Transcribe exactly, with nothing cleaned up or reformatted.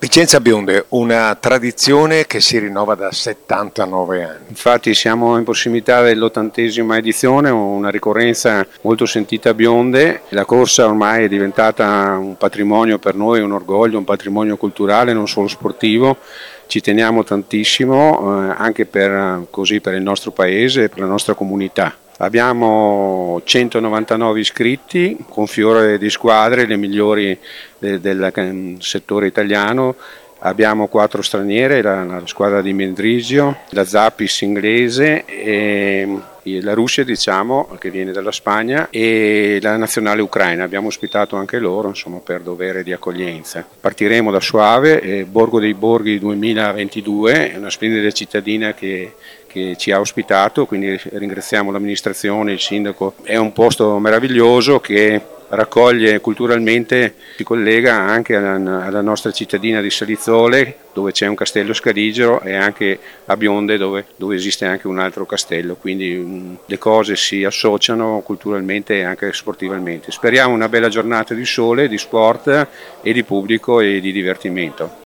Vicenza Bionde, una tradizione che si rinnova da settantanove anni. Infatti siamo in prossimità dell'ottantesima edizione, una ricorrenza molto sentita a Bionde. La corsa ormai è diventata un patrimonio per noi, un orgoglio, un patrimonio culturale, non solo sportivo. Ci teniamo tantissimo eh, anche per, così, per il nostro paese e per la nostra comunità. Abbiamo centonovantanove iscritti con fiore di squadre, le migliori del, del settore italiano. Abbiamo quattro straniere, la, la squadra di Mendrisio, la Zappis inglese, e la Russia, diciamo, che viene dalla Spagna, e la nazionale ucraina. Abbiamo ospitato anche loro, insomma, per dovere di accoglienza. Partiremo da Soave, eh, Borgo dei Borghi duemilaventidue, è una splendida cittadina che che ci ha ospitato, quindi ringraziamo l'amministrazione, il sindaco. È un posto meraviglioso che raccoglie culturalmente, si collega anche alla, alla nostra cittadina di Salizzole, dove c'è un castello scaligero, e anche a Bionde dove, dove esiste anche un altro castello, quindi mh, le cose si associano culturalmente e anche sportivamente. Speriamo una bella giornata di sole, di sport e di pubblico e di divertimento.